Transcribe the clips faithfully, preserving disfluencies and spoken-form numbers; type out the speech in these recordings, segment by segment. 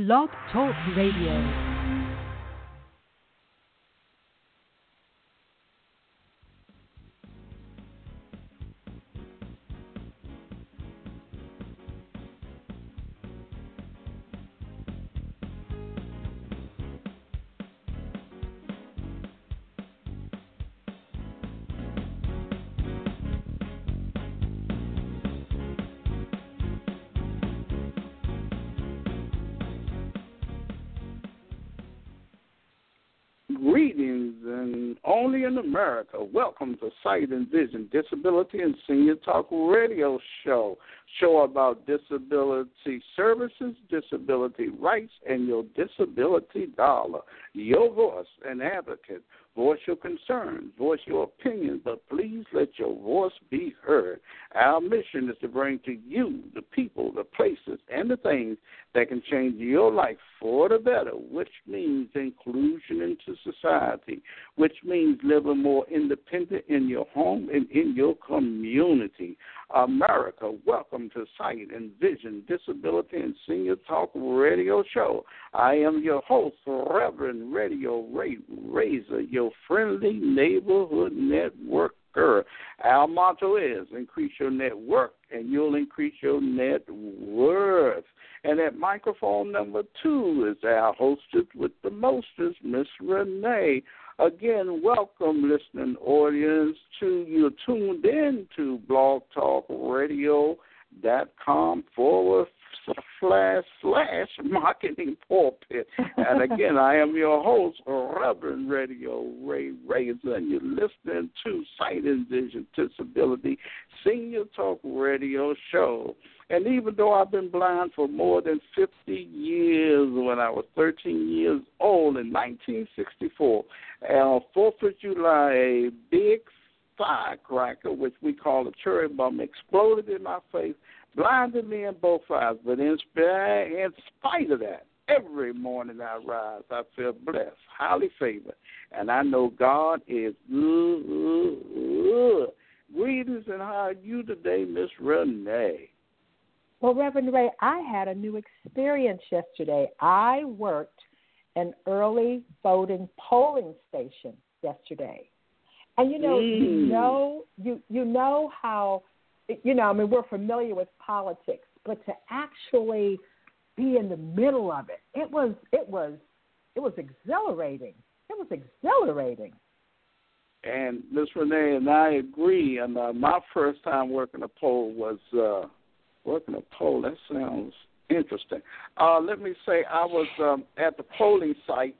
Blog Talk Radio. Greetings, and only in America. Welcome to Sight and Vision Disability and Senior Talk Radio Show. Show about disability services, disability rights, and your disability dollar. Your voice, an advocate. Voice your concerns, voice your opinions, but please let your voice be heard. Our mission is to bring to you the people, the places, and the things that can change your life for the better, which means inclusion into society, which means living more independent in your home and in your community. America, welcome to Sight and Vision Disability and Senior Talk Radio Show. I am your host, Reverend Radio Ray Razor, your friendly neighborhood networker. Our motto is increase your network and you'll increase your net worth. And at microphone number two is our hostess with the mostest, Miss Renee. Again, welcome, listening audience, to you tuned in to blogtalkradio.com forward slash slash marketing pulpit. And again, I am your host, Reverend Radio Ray Razor, and you're listening to Sight and Vision Disability Senior Talk Radio Show. And even though I've been blind for more than fifty years, when I was thirteen years old in nineteen sixty-four, on fourth of July, a big firecracker, which we call a cherry bomb, exploded in my face, blinded me in both eyes. But in spite of that, every morning I rise, I feel blessed, highly favored, and I know God is good. good. Greetings, and how are you today, Miss Renee? Well, Reverend Ray, I had a new experience yesterday. I worked an early voting polling station yesterday. And, you know, mm. you know, you, you know how, you know, I mean, we're familiar with politics, but to actually be in the middle of it, it was, it was, it was exhilarating. It was exhilarating. And Miss Renee and I agree. And uh, my first time working a poll was uh, working a poll. That sounds interesting. Uh, let me say I was um, at the polling site,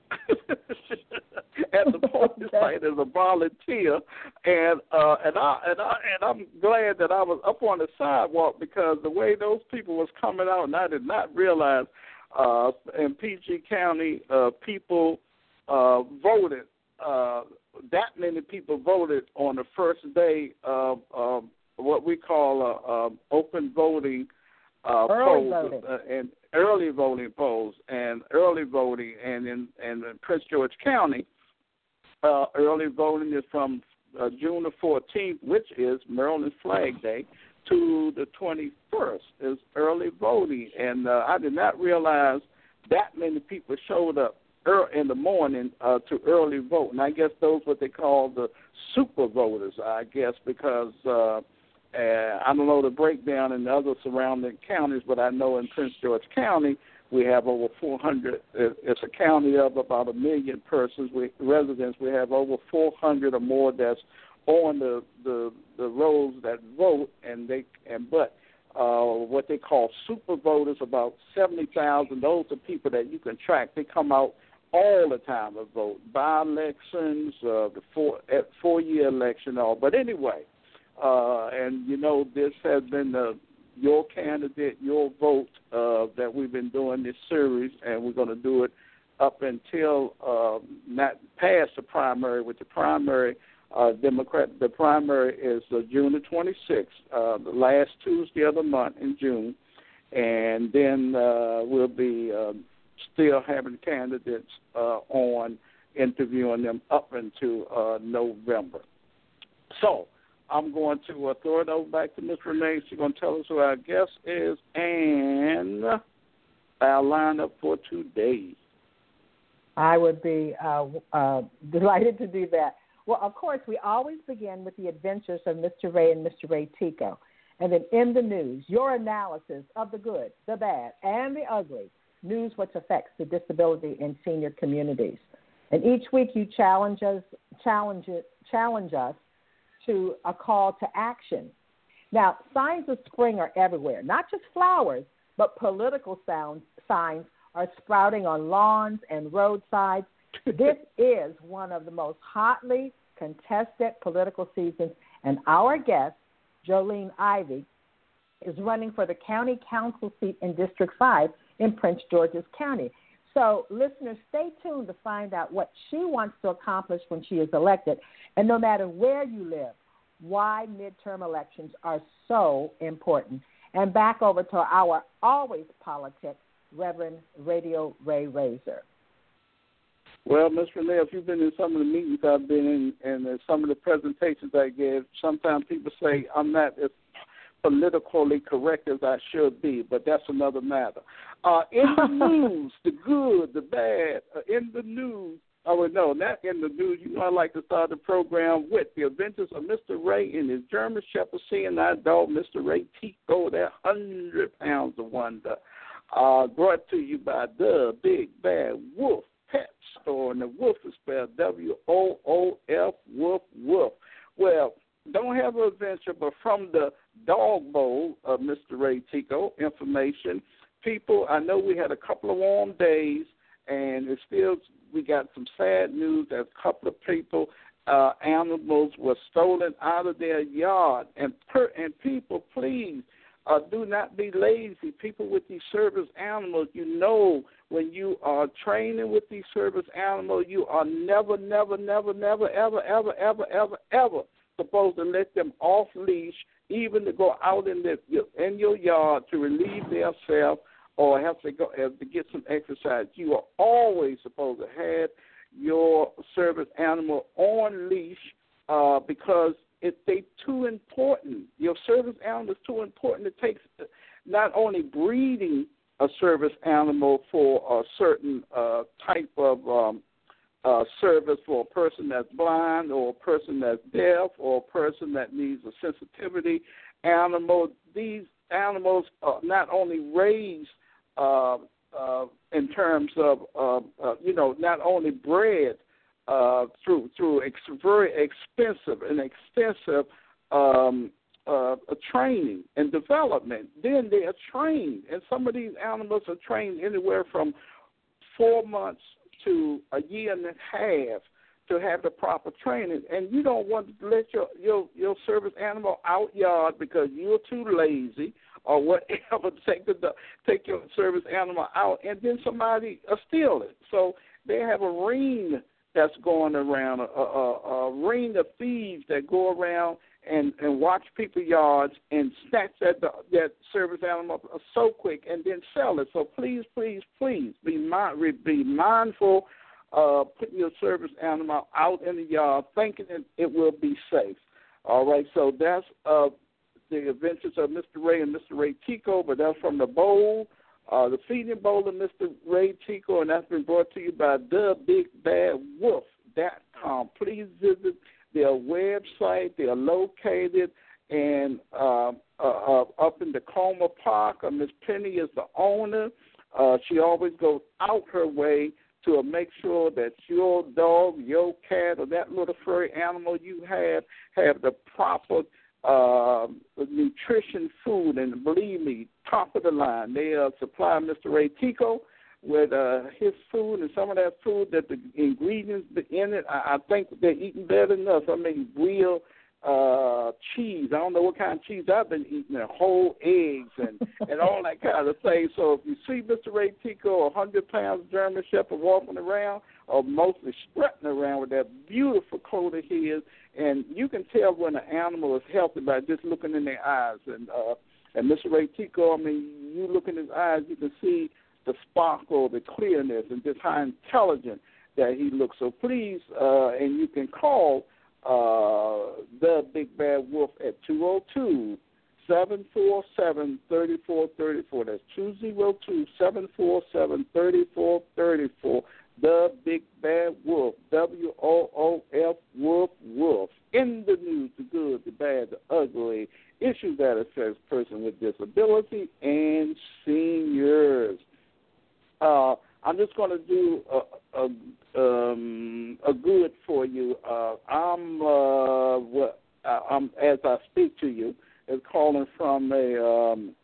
at the polling site as a volunteer, and uh, and I and I and I'm glad that I was up on the sidewalk, because the way those people was coming out, and I did not realize uh, in P G County uh, people uh, voted. Uh, that many people voted on the first day of uh, what we call uh, uh, open voting. Uh, early polls voting. Uh, and early voting polls and early voting, and in and in Prince George County, uh, early voting is from uh, June the fourteenth, which is Maryland Flag Day, to the twenty-first is early voting, and uh, I did not realize that many people showed up early in the morning uh, to early vote, and I guess those what they call the super voters, I guess, because. Uh, Uh, I don't know the breakdown in the other surrounding counties, but I know in Prince George County we have over four hundred. It's a county of about a million persons, we, residents. We have over four hundred or more that's on the the, the rolls that vote, and they and but uh, what they call super voters, about seventy thousand. Those are people that you can track. They come out all the time to vote, by elections, uh, the four four year election, all. But anyway. Uh, and, you know, this has been the, your candidate, your vote uh, that we've been doing this series, and we're going to do it up until uh, not past the primary. With the primary, uh, Democrat, the primary is uh, June the twenty-sixth, uh, the last Tuesday of the month in June, and then uh, we'll be uh, still having candidates uh, on, interviewing them up into uh, November. So, I'm going to uh, throw it over back to Miss Renee. She's going to tell us who our guest is, and our lineup for today? I would be uh, uh, delighted to do that. Well, of course, we always begin with the adventures of Mister Ray and Mister Ray Tico. And then in the news, your analysis of the good, the bad, and the ugly, news which affects the disability and senior communities. And each week you challenge us, challenge, challenge us to a call to action. Now, signs of spring are everywhere, not just flowers, but political sounds, signs are sprouting on lawns and roadsides. This is one of the most hotly contested political seasons, and our guest, Jolene Ivey, is running for the county council seat in District five in Prince George's County. So, listeners, stay tuned to find out what she wants to accomplish when she is elected. And no matter where you live, why midterm elections are so important. And back over to our always politics, Reverend Radio Ray Razor. Well, Miz Renee, if you've been in some of the meetings I've been in and uh, some of the presentations I give, sometimes people say I'm not as politically correct as I should be, but that's another matter. Uh, in the news, the good, the bad, uh, in the news, oh, well, no, not in the news. You know, I like to start the program with the adventures of Mister Ray and his German Shepherd seeing that dog, Mister Ray Tico, that one hundred pounds of wonder. Uh, brought to you by the Big Bad Wolf Pet Store, and the Wolf is spelled W O O F, Wolf, Wolf. Well, don't have an adventure, but from the dog bowl of Mister Ray Tico, information. People, I know we had a couple of warm days, and it's still, we got some sad news that a couple of people, uh, animals were stolen out of their yard. And per, and people, please, uh, do not be lazy. People with these service animals, you know, when you are training with these service animals, you are never, never, never, never, ever, ever, ever, ever, ever supposed to let them off leash, even to go out in the in your yard to relieve themselves or have to go have to get some exercise. You are always supposed to have your service animal on leash uh, because it they too important. Your service animal is too important. It takes not only breeding a service animal for a certain uh, type of um, uh, service for a person that's blind or a person that's deaf or a person that needs a sensitivity animal. These animals are not only raised uh, uh, in terms of, uh, uh, you know, not only bred uh, through through ex- very expensive and extensive um, uh, training and development. Then they are trained, and some of these animals are trained anywhere from four months to a year and a half to have the proper training. And you don't want to let your your, your service animal out yard because you're too lazy or whatever to take the take your service animal out, and then somebody uh, steal it. So they have a ring that's going around, a, a, a ring of thieves that go around and, and watch people's yards and snatch that that service animal so quick and then sell it. So please, please, please be mind, be mindful of putting your service animal out in the yard, thinking that it will be safe. All right, so that's uh, the adventures of Mister Ray and Mister Ray Tico, but that's from the bowl, uh, the feeding bowl of Mister Ray Tico, and that's been brought to you by the Big Bad Wolf dot com. Please visit their website. They are located in uh, uh, uh, up in Tacoma Park. Uh, Miss Penny is the owner. Uh, she always goes out her way to make sure that your dog, your cat, or that little furry animal you have have the proper uh, nutrition food. And believe me, top of the line. They uh, supply Mister Ray Tico with uh, his food, and some of that food that the ingredients in it, I, I think they're eating better than us. I mean, real uh, cheese. I don't know what kind of cheese I've been eating, and whole eggs and, and all that kind of thing. So if you see Mister Ray Tico, a one hundred pounds German Shepherd walking around, or mostly strutting around with that beautiful coat of his, and you can tell when an animal is healthy by just looking in their eyes. And, uh, and Mister Ray Tico, I mean, you look in his eyes, you can see the sparkle, the clearness, and just how intelligent that he looks. So please, uh, and you can call uh, the Big Bad Wolf at two oh two, seven four seven, three four three four. That's two zero two, seven four seven, three four three four. The Big Bad Wolf, W O O F, Wolf, Wolf. In the news, the good, the bad, the ugly, issues that affect persons with disability and seniors. Uh, I'm just going to do a, a, um, a good for you. Uh, I'm, uh, what, I'm, as I speak to you, is calling from a, um,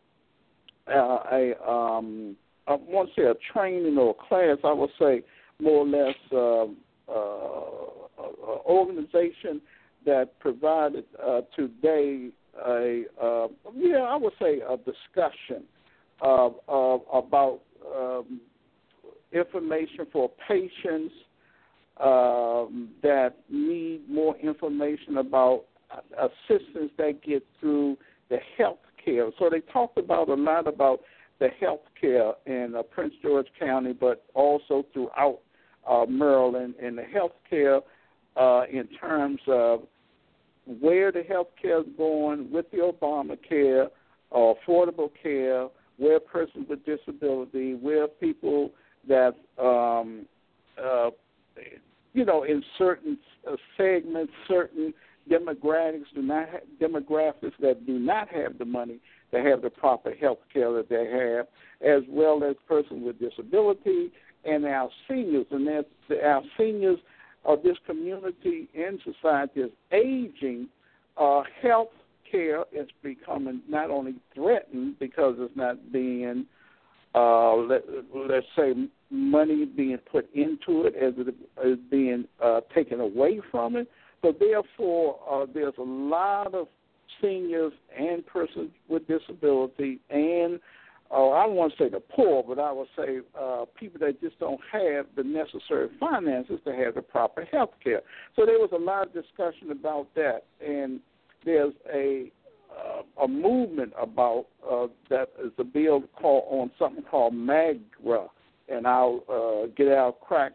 a, a um, I won't say a training or a class, I would say more or less uh, uh, an organization that provided uh, today a, uh, yeah, I would say a discussion of, of, about um, information for patients um, that need more information about assistance they get through the health care. So they talked about a lot about the health care in uh, Prince George County, but also throughout uh, Maryland, and the health care uh, in terms of where the health care is going with the Obamacare, uh, affordable care, where persons with disability, where people that, um, uh, you know, in certain uh, segments, certain demographics do not ha- demographics that do not have the money to have the proper health care that they have, as well as persons with disability and our seniors. And that our seniors of this community and society is aging. Uh, health care is becoming not only threatened because it's not being, uh, let, let's say, money being put into it as it is being uh, taken away from it. So therefore, uh, there's a lot of seniors and persons with disability and, uh, I don't want to say the poor, but I would say uh, people that just don't have the necessary finances to have the proper health care. So there was a lot of discussion about that, and there's a uh, a movement about uh, that is a bill called on something called MAGRA, and I'll uh, get our crack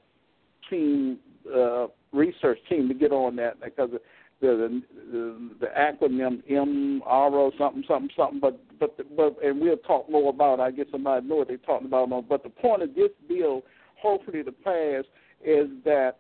team uh, research team to get on that because the the, the, the acronym M R O something something something, but but but and we'll talk more about it. I guess somebody know what they're talking about. But the point of this bill, hopefully to pass, is that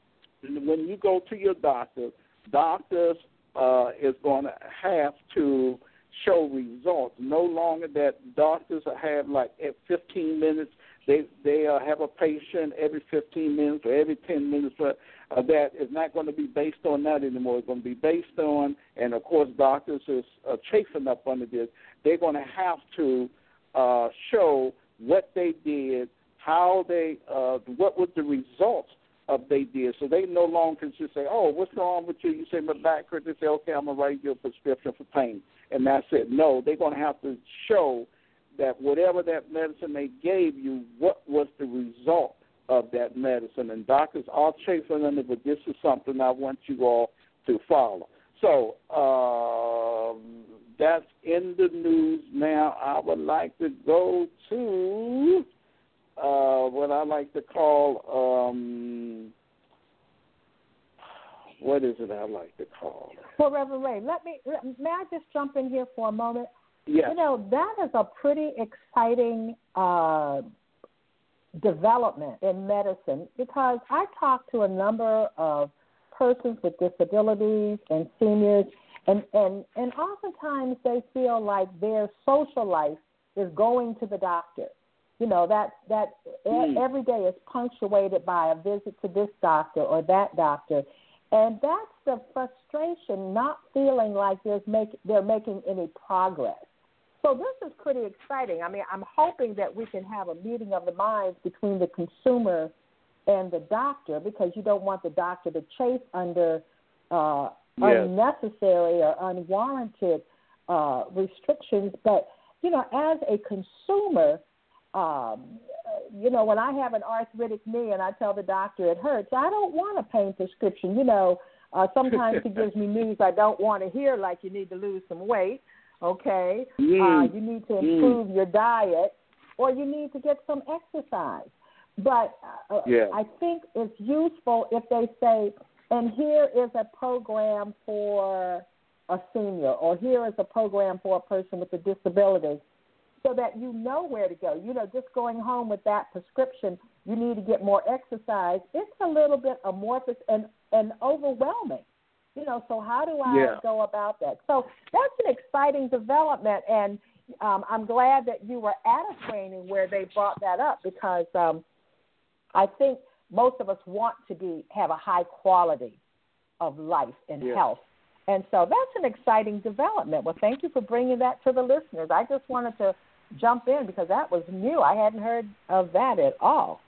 when you go to your doctor, doctors uh, is going to have to show results. No longer that doctors have like at fifteen minutes. They they uh, have a patient every fifteen minutes or every ten minutes. But uh, that is not going to be based on that anymore. It's going to be based on, and of course, doctors is uh, chafing up under this. They're going to have to uh, show what they did, how they, uh, what was the results of they did. So they no longer can just say, "Oh, what's wrong with you?" You say, "My back hurts." They say, "Okay, I'm gonna write you a prescription for pain," and that's it. No, they're going to have to show that whatever that medicine they gave you, what was the result of that medicine. And doctors are chasing under, but this is something I want you all to follow. So um, that's in the news now. I would like to go to uh, what I like to call, um, what is it I like to call? Well, Reverend Ray, let me, may I just jump in here for a moment? Yes. You know, that is a pretty exciting uh, development in medicine because I talk to a number of persons with disabilities and seniors, and, and, and oftentimes they feel like their social life is going to the doctor. You know, that, that mm. every day is punctuated by a visit to this doctor or that doctor. And that's the frustration, not feeling like there's make, they're making any progress. So this is pretty exciting. I mean, I'm hoping that we can have a meeting of the minds between the consumer and the doctor because you don't want the doctor to chase under uh, yes. unnecessary or unwarranted uh, restrictions. But, you know, as a consumer, um, you know, when I have an arthritic knee and I tell the doctor it hurts, I don't want a pain prescription. You know, uh, sometimes he gives me news I don't want to hear, like you need to lose some weight. Okay, mm. uh, you need to improve mm. your diet, or you need to get some exercise. But uh, yeah. I think it's useful if they say, and here is a program for a senior, or here is a program for a person with a disability, so that you know where to go. You know, just going home with that prescription, you need to get more exercise. It's a little bit amorphous and, and overwhelming. You know, so how do I yeah. go about that? So that's an exciting development, and um, I'm glad that you were at a training where they brought that up, because um, I think most of us want to be have a high quality of life and yeah. health. And so that's an exciting development. Well, thank you for bringing that to the listeners. I just wanted to jump in because that was new. I hadn't heard of that at all.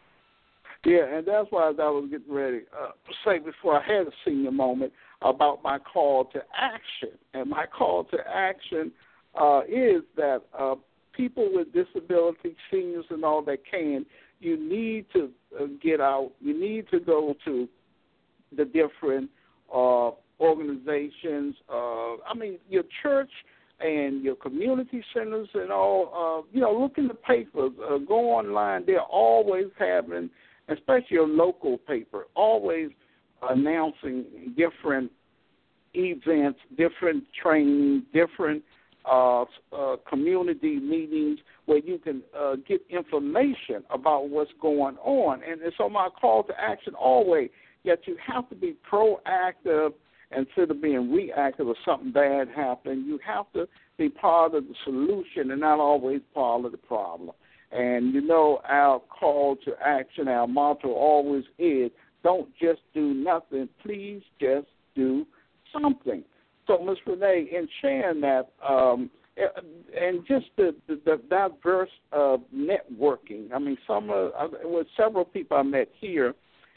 Yeah, and that's why as I was getting ready uh, to say before I had a senior moment about my call to action. And my call to action uh, is that uh, people with disabilities, seniors and all that can, you need to uh, get out. You need to go to the different uh, organizations. Uh, I mean, your church and your community centers and all. Uh, you know, look in the papers. Uh, go online. They're always having, especially your local paper, always announcing different events, different training, different uh, uh, community meetings where you can uh, get information about what's going on. And, and so my call to action always, yet you have to be proactive instead of being reactive if something bad happens. You have to be part of the solution and not always part of the problem. And, you know, our call to action, our motto always is, don't just do nothing. Please just do something. So, Miz Renee, in sharing that, um, and just the, the, the diverse uh, networking, I mean, some of, uh, with several people I met here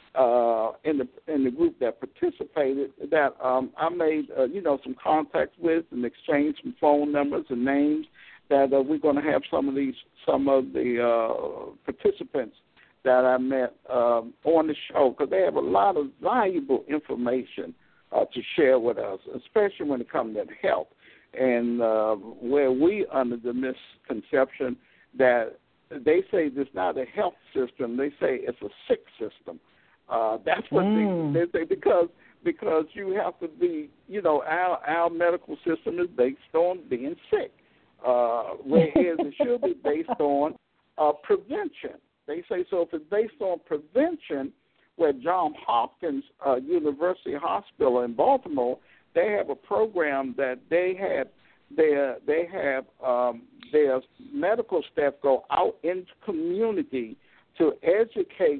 uh, in the in the group that participated, that um, I made, uh, you know, some contacts with and exchanged some phone numbers and names, that uh, we're going to have some of these, some of the uh, participants that I met um, on the show, because they have a lot of valuable information uh, to share with us, especially when it comes to health, and uh, where we under the misconception that they say it's not a health system, they say it's a sick system. Uh, that's what mm. they, they say, because because you have to be, you know, our our medical system is based on being sick. Uh, whereas it should be based on uh, prevention. They say, so if it's based on prevention, where Johns Hopkins uh, University Hospital in Baltimore, they have a program that they have their they have um, their medical staff go out into community to educate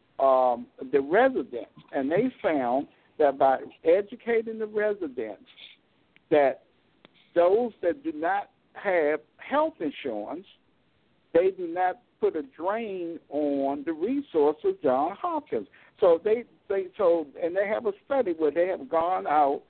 um, the residents, and they found that by educating the residents, that those that do not have health insurance, they do not put a drain on the resource of Johns Hopkins. So they, they so and they have a study where they have gone out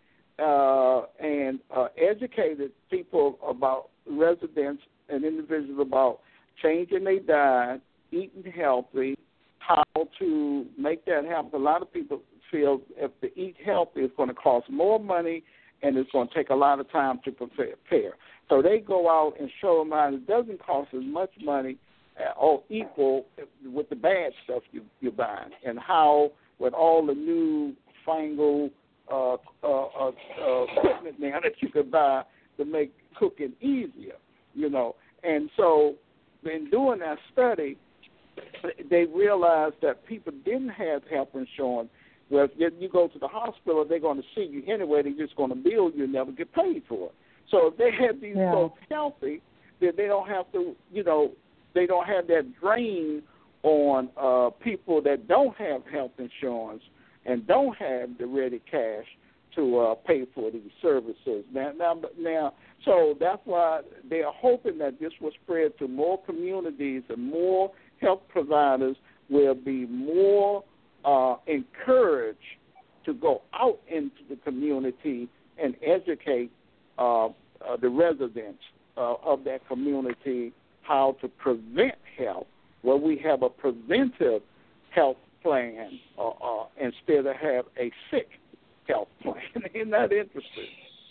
uh, and uh, educated people about residents and individuals about changing their diet, eating healthy, how to make that happen. A lot of people feel if they eat healthy, it's going to cost more money and it's going to take a lot of time to prepare. So they go out and show them how it doesn't cost as much money or equal with the bad stuff you, you're buying, and how with all the new fangled uh, uh, uh, uh, equipment now that you can buy to make cooking easier, you know. And so in doing that study, they realized that people didn't have health insurance. Well, if you go to the hospital, they're going to see you anyway. They're just going to bill you and never get paid for it. So if they have these yeah. folks healthy, then they don't have to, you know, they don't have that drain on uh, people that don't have health insurance and don't have the ready cash to uh, pay for these services. Now, now, now, so that's why they are hoping that this will spread to more communities and more health providers will be more uh, encouraged to go out into the community and educate uh, uh, the residents uh, of that community how to prevent health, where we have a preventive health plan uh, uh, instead of have a sick health plan. Isn't that interesting?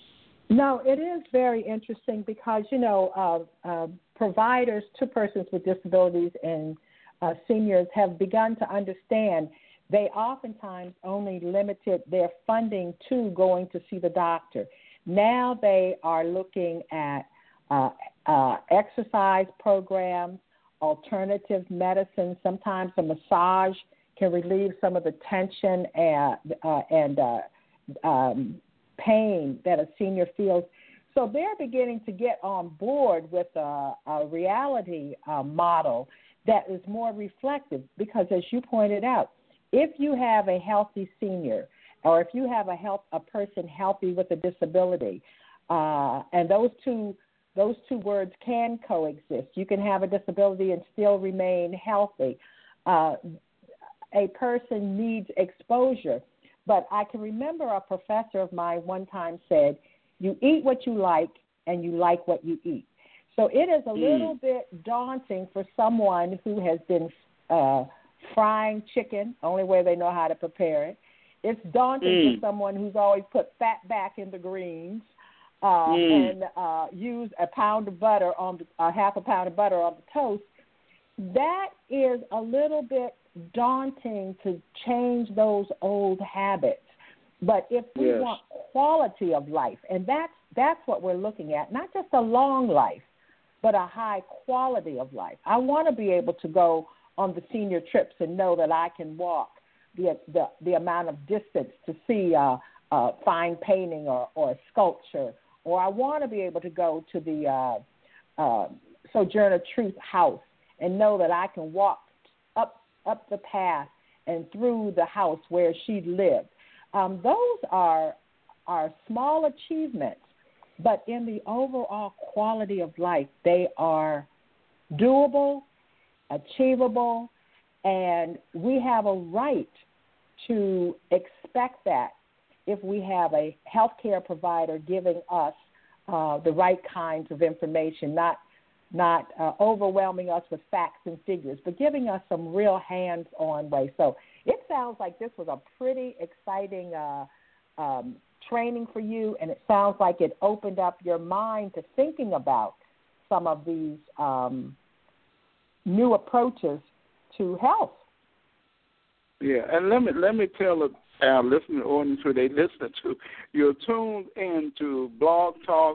No, it is very interesting because, you know, uh, uh, providers to persons with disabilities and uh, seniors have begun to understand they oftentimes only limited their funding to going to see the doctor. Now they are looking at uh, uh, exercise programs, alternative medicine. Sometimes a massage can relieve some of the tension and, uh, and uh, um, pain that a senior feels. So they're beginning to get on board with a, a reality uh, model that is more reflective because, as you pointed out, if you have a healthy senior or if you have a health a person healthy with a disability, uh, and those two those two words can coexist. You can have a disability and still remain healthy. Uh, a person needs exposure. But I can remember a professor of mine one time said, you eat what you like and you like what you eat. So it is a mm. little bit daunting for someone who has been uh, frying chicken, only way they know how to prepare it. It's daunting mm. for someone who's always put fat back in the greens uh, mm. and uh, used a pound of butter on the, uh, half a pound of butter on the toast. That is a little bit daunting to change those old habits. But if we yes. want quality of life, and that's that's what we're looking at, not just a long life, but a high quality of life. I want to be able to go on the senior trips and know that I can walk the the, the amount of distance to see a, a fine painting or, or a sculpture, or I want to be able to go to the uh, uh, Sojourner Truth house and know that I can walk up up the path and through the house where she lived. Um, those are are small achievements, but in the overall quality of life, they are doable, achievable, and we have a right to expect that if we have a healthcare provider giving us uh, the right kinds of information, not not uh, overwhelming us with facts and figures, but giving us some real hands-on way. So it sounds like this was a pretty exciting uh, um, training for you, and it sounds like it opened up your mind to thinking about some of these um, new approaches to health. Yeah, and let me let me tell our listening audience who they listen to, you're tuned in to Blog Talk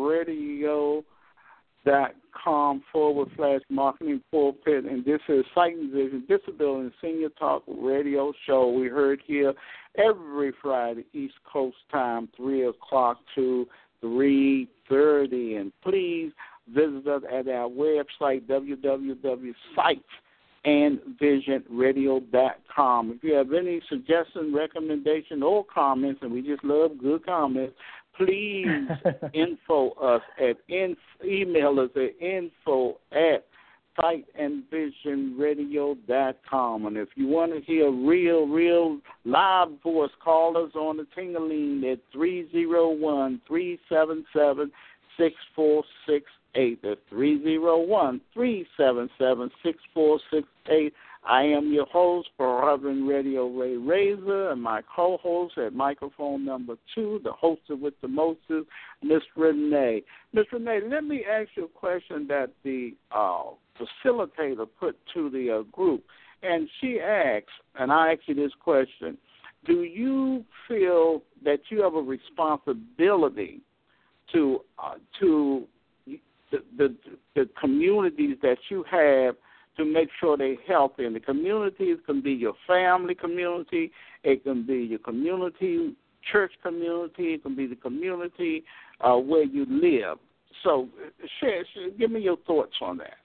Radio. dot com forward slash marketing pulpit, and this is Sight and Vision Disability and Senior Talk Radio Show. We heard here every Friday East Coast time, three o'clock to three thirty, and please visit us at our website w w w dot sight and vision radio dot com. If you have any suggestions, recommendations, or comments, and we just love good comments, please info us at in, email us at info at sight and vision radio dot com. And if you want to hear real, real live voice, call us on the Ting-a-ling at three oh one, three seven seven, six four six eight. That's three oh one, three seven seven, six four six eight. I am your host, Reverend Radio Ray Razor, and my co-host at microphone number two, the hoster with the mostest, Miss Renee. Miss Renee, let me ask you a question that the uh, facilitator put to the uh, group, and she asks, and I ask you this question, do you feel that you have a responsibility to uh, to the, the the communities that you have to make sure they're healthy? And the communities can be your family community, it can be your community, church community, it can be the community uh, where you live. So share, share, give me your thoughts on that.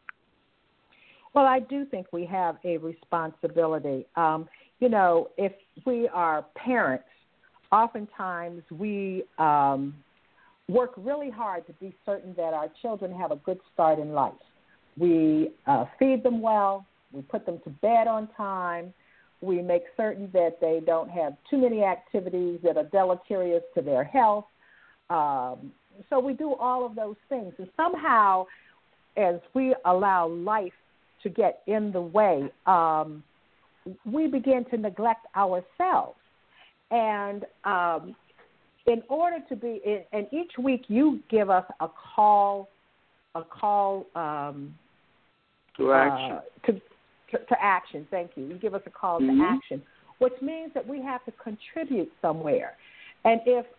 Well, I do think we have a responsibility. Um, you know, if we are parents, oftentimes we um, work really hard to be certain that our children have a good start in life. We uh, feed them well. We put them to bed on time. We make certain that they don't have too many activities that are deleterious to their health. Um, so we do all of those things. And somehow, as we allow life to get in the way, um, we begin to neglect ourselves. And um, in order to be, and each week you give us a call, a call um, to action. Uh, to, to, to action, thank you. You give us a call mm-hmm. to action, which means that we have to contribute somewhere. And if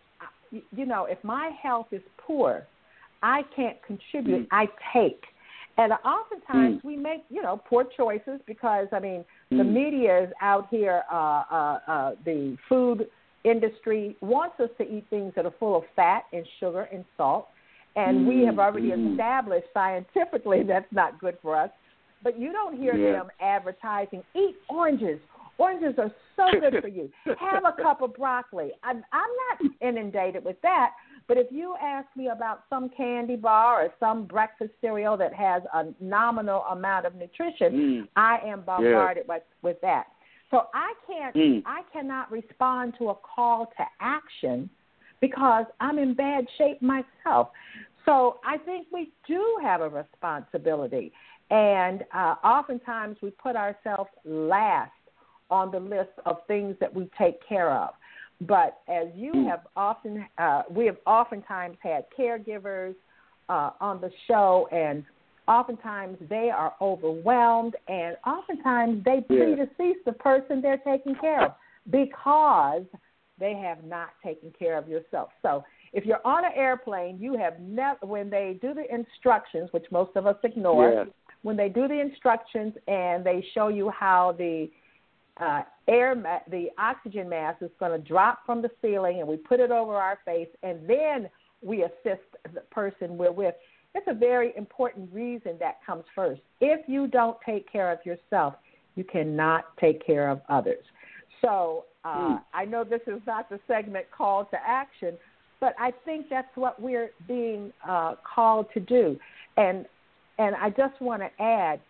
you, you know, if my health is poor, I can't contribute. Mm. I take. And oftentimes mm. we make, you know, poor choices because, I mean, mm. the media is out here, uh, uh, uh, the food industry wants us to eat things that are full of fat and sugar and salt. And mm. we have already mm. established scientifically that's not good for us. But you don't hear yeah. them advertising, eat oranges. Oranges are so good for you. Have a cup of broccoli. I'm, I'm not inundated with that. But if you ask me about some candy bar or some breakfast cereal that has a nominal amount of nutrition, mm. I am bombarded yeah. with, with that. So I can't, mm. I cannot respond to a call to action because I'm in bad shape myself. So I think we do have a responsibility. And uh, oftentimes we put ourselves last on the list of things that we take care of. But as you mm. have often, uh, we have oftentimes had caregivers uh, on the show, and oftentimes they are overwhelmed, and oftentimes they plead yeah. to cease the person they're taking care of because they have not taken care of yourself. So if you're on an airplane, you have never, when they do the instructions, which most of us ignore, yeah. when they do the instructions and they show you how the uh, air, ma- the oxygen mask is going to drop from the ceiling, and we put it over our face, and then we assist the person we're with. It's a very important reason that comes first. If you don't take care of yourself, you cannot take care of others. So uh, mm. I know this is not the segment called to action, but I think that's what we're being uh, called to do. And and I just want to add,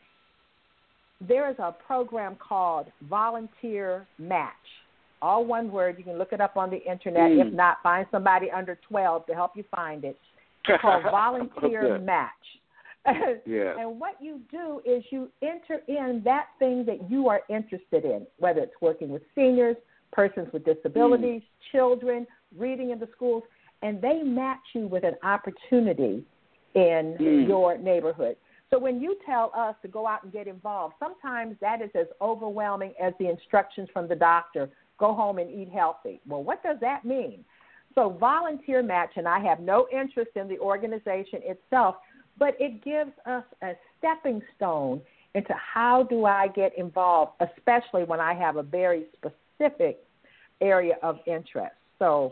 there is a program called Volunteer Match. All one word. You can look it up on the internet. Mm. If not, find somebody under twelve to help you find it. It's called Volunteer okay. Match. yeah. And what you do is you enter in that thing that you are interested in, whether it's working with seniors, persons with disabilities, mm. children, reading in the schools, and they match you with an opportunity in mm. your neighborhood. So when you tell us to go out and get involved, sometimes that is as overwhelming as the instructions from the doctor, go home and eat healthy. Well, what does that mean? So Volunteer Match, and I have no interest in the organization itself, but it gives us a stepping stone into how do I get involved, especially when I have a very specific area of interest. So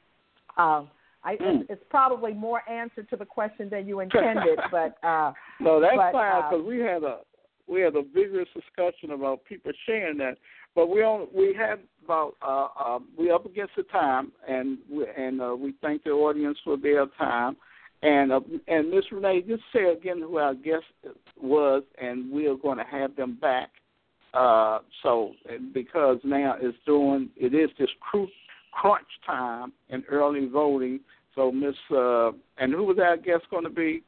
um, I, mm. it's probably more answer to the question than you intended, but uh, no, that's but, fine because uh, we had a we had a vigorous discussion about people sharing that. But we on we have about uh, uh, we up against the time, and we, and uh, we thank the audience for their time. And uh, and Miz Renee, just say again who our guest was, and we are going to have them back. Uh, so because now it's doing it is this cru- crunch time in early voting. So Miss uh, and who was our guest going to be?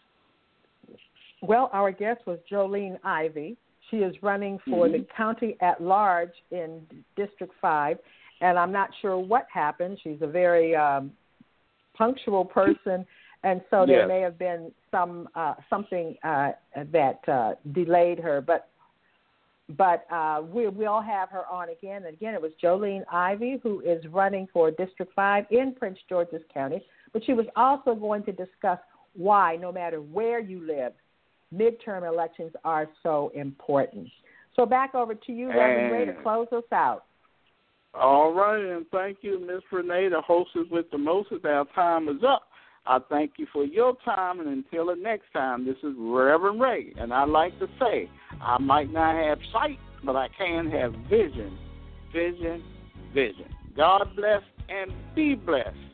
Well, our guest was Jolene Ivy. She is running for mm-hmm. the county at large in District five, and I'm not sure what happened. She's a very um, punctual person, and so there yes. may have been some uh, something uh, that uh, delayed her. But but uh, we will have her on again. And again, it was Jolene Ivy, who is running for District five in Prince George's County, but she was also going to discuss why, no matter where you live, midterm elections are so important. So back over to you, Reverend Ray, to close us out. All right, and thank you, Miz Renee, the hostess with the mostest. Our time is up. I thank you for your time, and until the next time, this is Reverend Ray, and I like to say, I might not have sight, but I can have vision, vision, vision. God bless and be blessed.